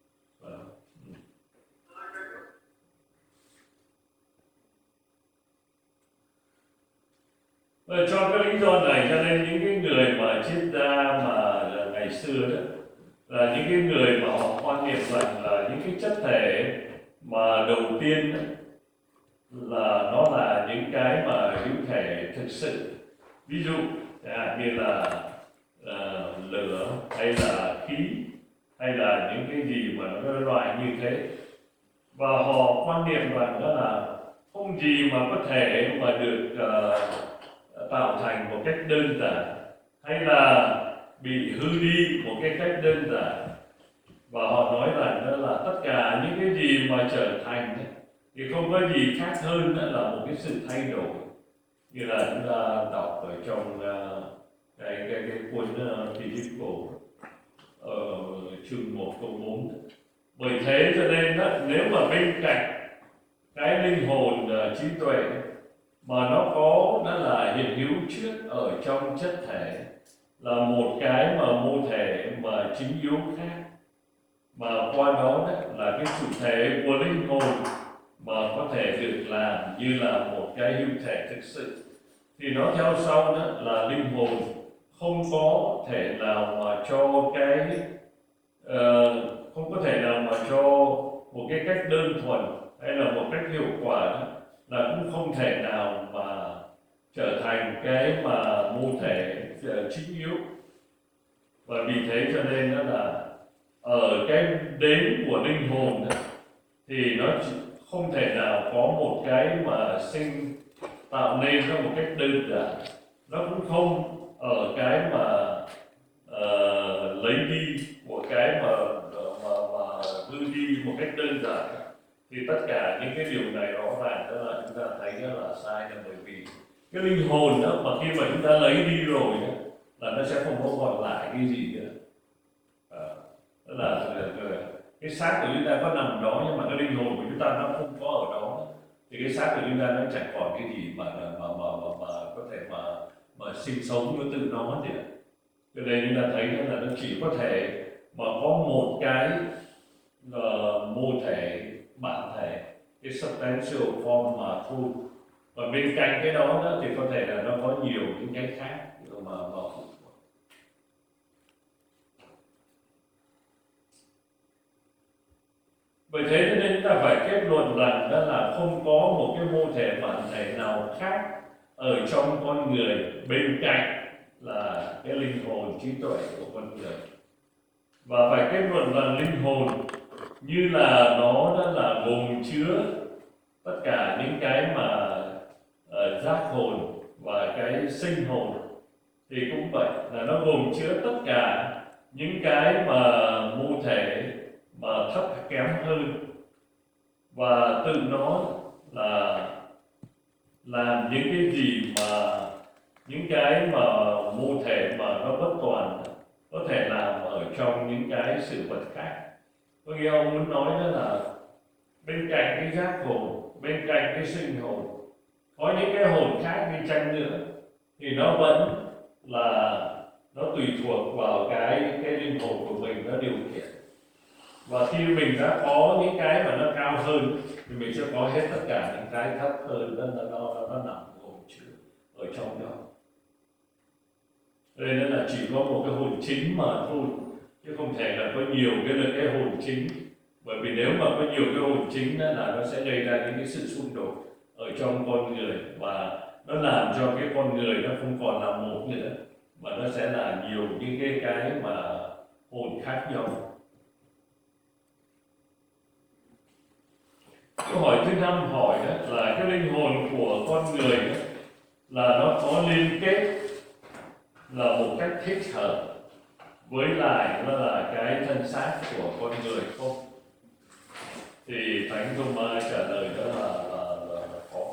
Và cho cái lý do này cho nên những cái người mà triết gia mà ngày xưa đó là những cái người mà họ quan niệm rằng là những cái chất thể mà đầu tiên đó, là nó là những cái mà hữu thể thực sự. Ví dụ như là uh, lửa hay là khí hay là những cái gì mà nó loại như thế. Và họ quan niệm rằng đó là không gì mà có thể mà được uh, tạo thành một cách đơn giản hay là bị hư đi một cái cách đơn giản. Và họ nói rằng đó là tất cả những cái gì mà trở thành ấy, thì không có gì khác hơn là một cái sự thay đổi, như là chúng ta đọc ở trong uh, cái cái cái cuốn uh, Physical ở chương một câu bốn. Bởi thế cho nên đó, nếu mà bên cạnh cái linh hồn uh, trí tuệ mà nó có đó là hiện hữu trước ở trong chất thể, là một cái mà mô thể mà chính yếu khác, mà qua đó đấy là cái chủ thể của linh hồn mà có thể được làm như là một cái hữu thể thực sự, thì nó theo sau đó là linh hồn không có thể nào mà cho cái uh, không có thể nào mà cho một cái cách đơn thuần hay là một cách hiệu quả đó, là cũng không thể nào mà trở thành cái mà mô thể uh, chính yếu. Và vì thế cho nên đó là ở cái đếm của linh hồn đó, thì nó không thể nào có một cái mà sinh tạo nên nó một cách đơn giản. Nó cũng không ở cái mà uh, lấy đi một cái mà mà, mà hư đi một cách đơn giản. Thì tất cả những cái điều này rõ ràng đó là chúng ta thấy đó là sai, là bởi vì cái linh hồn đó mà khi mà chúng ta lấy đi rồi đó, là nó sẽ không có còn lại cái gì nữa. À, đó là, là, là cái xác của chúng ta có nằm đó, nhưng mà cái linh hồn của chúng ta nó không có ở đó, thì cái xác của chúng ta nó chẳng còn cái gì mà mà mà mà, mà, mà có thể mà mà sinh sống với tự nó thì cho nên chúng ta thấy là nó chỉ có thể mà có một cái uh, mô thể bản thể, cái substantial form mà thôi. Và bên cạnh cái đó, đó thì có thể là nó có nhiều những cái khác mà mà phụ thuộc. Bởi thế cho nên chúng ta phải kết luận rằng đó là không có một cái mô thể bản thể nào khác ở trong con người bên cạnh là cái linh hồn trí tuệ của con người. Và phải kết luận rằng linh hồn như là nó đó là gồm chứa tất cả những cái mà uh, giác hồn và cái sinh hồn, thì cũng vậy, là nó gồm chứa tất cả những cái mà mô thể mà thấp kém hơn, và tự nó là làm những cái gì mà những cái mà mô thể mà nó bất toàn có thể làm ở trong những cái sự vật khác. Có nghĩa ông muốn nói đó là bên cạnh cái giác hồn, bên cạnh cái sinh hồn, có những cái hồn khác đi chăng nữa thì nó vẫn là nó tùy thuộc vào cái cái linh hồn của mình nó điều khiển. Và khi mình đã có những cái mà nó cao hơn thì mình sẽ có hết tất cả những cái thấp hơn, nên là nó, nó, nó nằm gồm chứa ở trong đó. Đây nên là chỉ có một cái hồn chính mà thôi, chứ không thể là có nhiều cái là cái hồn chính. Bởi vì nếu mà có nhiều cái hồn chính đó là nó sẽ gây ra những cái sự xung đột ở trong con người, và nó làm cho cái con người nó không còn là một nữa, mà nó sẽ là nhiều những cái cái mà hồn khác nhau. Câu hỏi thứ năm hỏi đó là cái linh hồn của con người đó, là nó có liên kết là một cách thích hợp với lại nó là cái thân xác của con người không? Thì Thánh Thomas trả lời đó là, là, là, là có.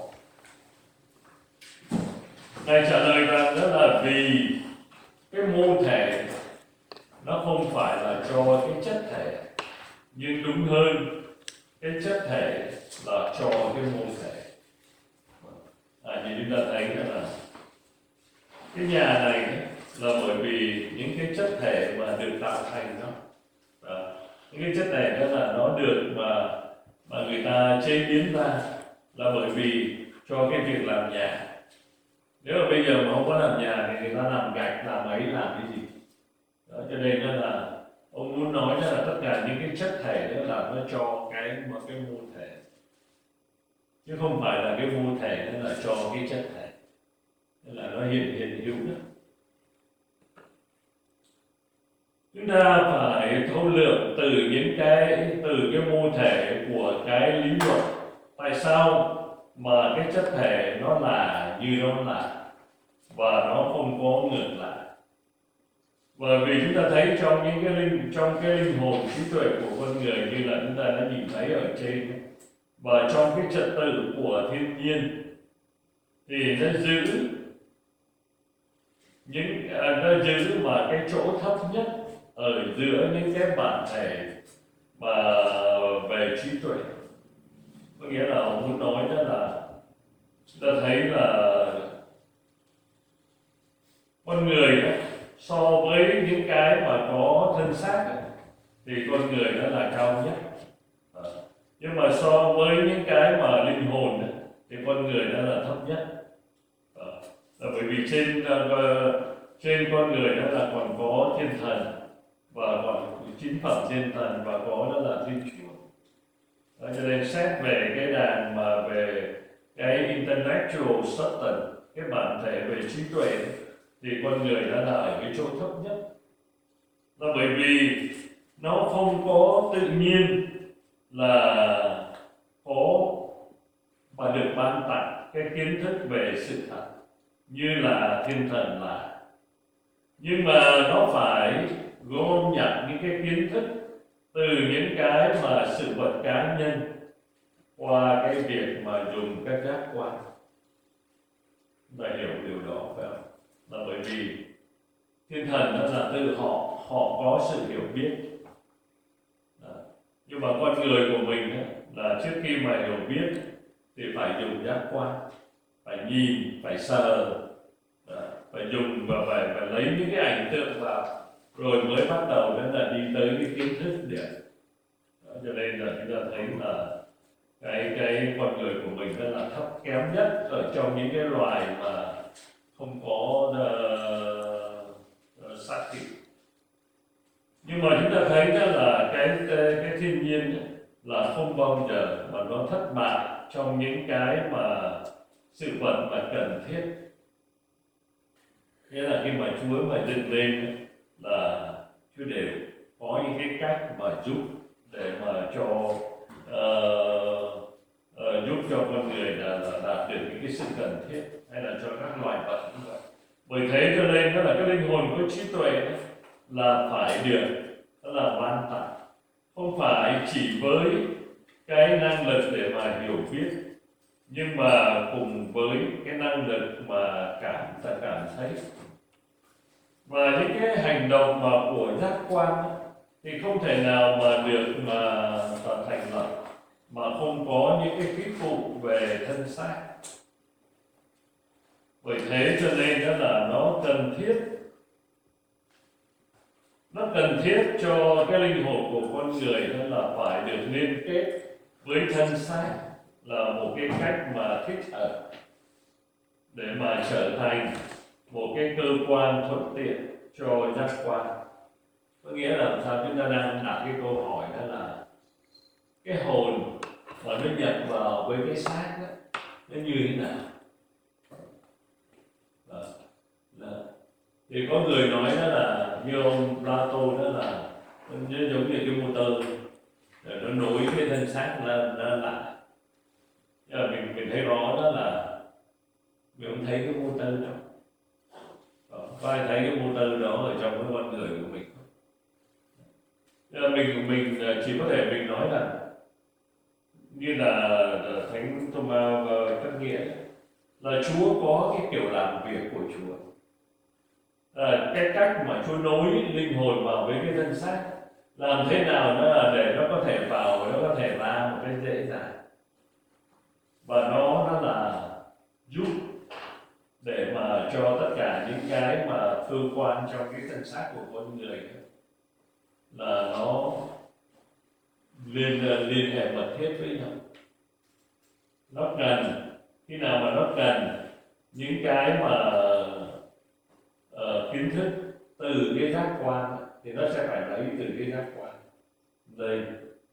Ngài trả lời rằng đó là vì cái mô thể nó không phải là cho cái chất thể, nhưng đúng hơn cái chất thể là cho cái mô thể. À, như chúng ta thấy là cái nhà này là bởi vì những cái chất thể mà được tạo thành nó, đó. Những cái chất thể đó là nó được mà mà người ta chế biến ra là bởi vì cho cái việc làm nhà. Nếu mà bây giờ mà không có làm nhà thì người ta làm gạch, làm ấy, làm cái gì đó, cho nên đó là ông muốn nói là tất cả những cái chất thể đó là nó cho cái một cái mô thể, chứ không phải là cái mô thể đó là cho cái chất thể, nên là nó hiện hiện hữu đó. Chúng ta phải thấu lược từ những cái từ cái mô thể của cái lý luận. Tại sao mà cái chất thể nó là như nó là và nó không có ngược lại? Bởi vì chúng ta thấy trong những cái linh trong cái linh hồn trí tuệ của con người như là chúng ta đã nhìn thấy ở trên, và trong cái trật tự của thiên nhiên thì nó giữ những à, nó giữ mà cái chỗ thấp nhất ở giữa những cái bản thể mà về trí tuệ. Có nghĩa là ông muốn nói đó là chúng ta thấy là con người đó, so với những cái mà có thân xác thì con người đó là cao nhất. À, nhưng mà so với những cái mà linh hồn đó, thì con người đó là thấp nhất. À, là bởi vì trên uh, trên con người đó là còn có thiên thần và còn chín phẩm thiên thần và có đó là thiên chúa. Đó, cho nên xét về cái đàn mà về cái intellectual substance, cái bản thể về trí tuệ, thì con người đã là ở cái chỗ thấp nhất. Là bởi vì nó không có tự nhiên là có và được ban tặng cái kiến thức về sự thật như là thiên thần là, nhưng mà nó phải gom nhặt những cái kiến thức từ những cái mà sự vật cá nhân qua cái việc mà dùng các giác quan. Chúng ta hiểu điều đó phải không? Là bởi vì thiên thần đó là từ họ họ có sự hiểu biết đó. Nhưng mà con người của mình đó, là trước khi mà hiểu biết thì phải dùng giác quan, phải nhìn, phải sờ đó, phải dùng và phải, phải lấy những cái ảnh tượng vào rồi mới bắt đầu đó là đi tới cái kiến thức được. Đó, cho nên là chúng ta thấy là cái cái con người của mình đó là thấp kém nhất ở trong những cái loài mà không có uh, uh, xác thịt. Nhưng mà chúng ta thấy đó là cái cái, cái thiên nhiên là không bao giờ mà nó thất bại trong những cái mà sự vật mà cần thiết. Nghĩa là khi mà Chúa mà dựng lên là Chúa đều có những cái cách mà giúp để mà cho uh, uh, giúp cho con người là, là đạt được những cái sự cần thiết, hay là cho các loài vật như vậy. Bởi thế cho nên đó là cái linh hồn của trí tuệ đó là phải được đó là ban tặng, không phải chỉ với cái năng lực để mà hiểu biết, nhưng mà cùng với cái năng lực mà cảm ta cảm thấy. Và những cái hành động mà của giác quan thì không thể nào mà được mà thành lập mà không có những cái kỹ phụ về thân xác. Bởi thế cho nên đó là nó cần thiết, nó cần thiết cho cái linh hồn của con người đó là phải được liên kết với thân xác, là một cái cách mà thích hợp để mà trở thành một cái cơ quan thuận tiện cho giác quan. Có nghĩa là làm sao chúng ta đang đặt cái câu hỏi đó là cái hồn mà nó nhập vào với cái xác đó, nó như thế nào? Đó. Đó. Thì có như ông Plato đó là nó giống như cái motor rồi nó nối cái thân xác lên nó lại. Nhưng mà mình mình thấy rõ đó là mình không thấy cái motor đó. Ờ, có ai thấy cái motor đó ở trong cái con người của mình không? Nhưng mà mình mình chỉ có thể mình nói là như là Thánh Thomas Cắt Nghĩa là Chúa có cái kiểu làm việc của Chúa, à, cái cách mà Chúa nối linh hồn vào với cái thân xác làm thế nào đó là để nó có thể vào và nó có thể ra một cách dễ dàng, và nó nó là giúp để mà cho tất cả những cái mà cơ quan trong cái thân xác của con người là nó liên liên hệ mật thiết với nhau. Nó cần khi nào mà nó cần những cái mà uh, kiến thức từ cái giác quan thì nó sẽ phải lấy từ cái giác quan đây.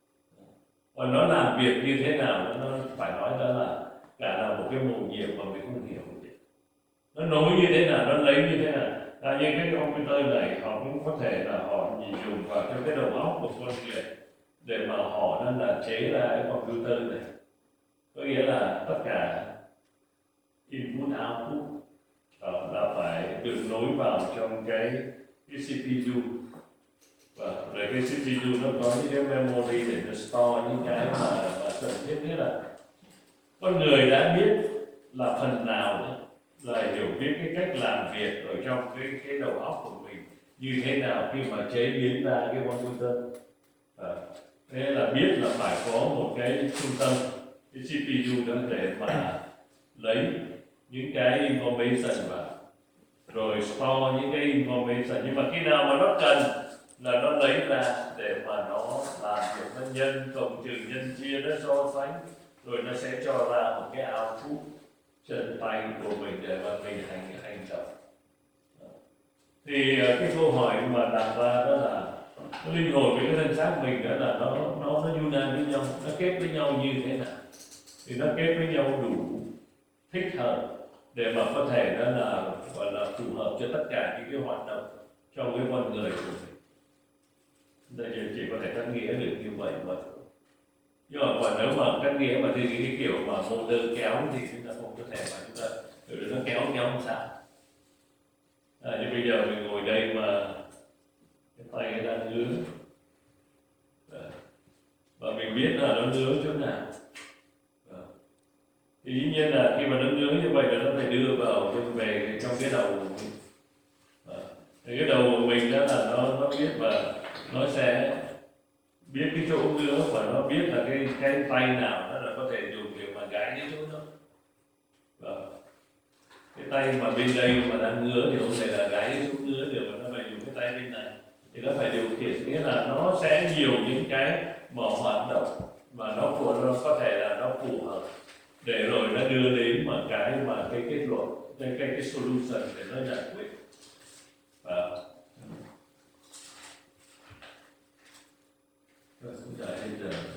Còn nó làm việc như thế nào nó phải nói đó là cả là một cái mầu nhiệm mà mình không hiểu. Nó nối như thế nào, nó lấy như thế nào. À, nhưng cái computer này họ cũng có thể là họ nhìn dùng vào trong cái đầu óc của con người để mà họ nó là chế ra cái computer này. Có nghĩa là tất cả input output đó là phải được nối vào trong cái cái xê pê u, và rồi cái xê pê u nó có những cái memory để nó store những cái mà mà cần thiết. Nghĩa là con người đã biết là phần nào đó là hiểu biết cái cách làm việc ở trong cái cái đầu óc của mình như thế nào khi mà chế biến ra cái computer. À, thế là biết là phải có một cái trung tâm, cái xê pê u đó để mà lấy những cái information vào rồi store những cái information, nhưng mà khi nào mà nó cần là nó lấy ra để mà nó làm việc, nó nhân cộng trừ nhân chia, nó so sánh rồi nó sẽ cho ra một cái output chân tay của mình để mà mình hành hành động. Thì cái câu hỏi mà đặt ra đó là cái linh hồn với cái thân xác mình đó là nó nó nó Yunan với nhau, nó kết với nhau như thế nào, thì nó kết với nhau đủ thích hợp để mà có thể đó là gọi là phù hợp cho tất cả những cái hoạt động trong cái con người của mình. Đây chỉ có thể cắt nghĩa được như vậy mà. Nhưng mà còn nếu mà cắt nghĩa mà thì cái kiểu mà motor kéo thì chúng ta không có thể mà chúng ta rồi nó kéo kéo làm sao. À, như bây giờ mình ngồi đây mà cái tay đang ngứa, à, và mình biết là nó ngứa chỗ nào, à, thì dĩ nhiên là khi mà nó ngứa như vậy là nó phải đưa vào về trong cái đầu của mình. À, thì cái đầu của mình đó là nó nó biết và nó sẽ biết cái chỗ ngứa và nó biết là cái cái tay nào nó là có thể dùng để mà gãi cái chỗ đó. À, cái tay mà bên đây mà đang ngứa thì không thể là gãi cái chỗ ngứa được, mà nó phải dùng cái tay bên này thì nó phải điều khiển, nghĩa là nó sẽ nhiều những cái mà hoạt động mà nó của nó có thể là nó phù hợp để rồi nó đưa đến mà cái mà cái kết luận, cái cái cái solution để nó giải quyết. Và không giải hết giờ.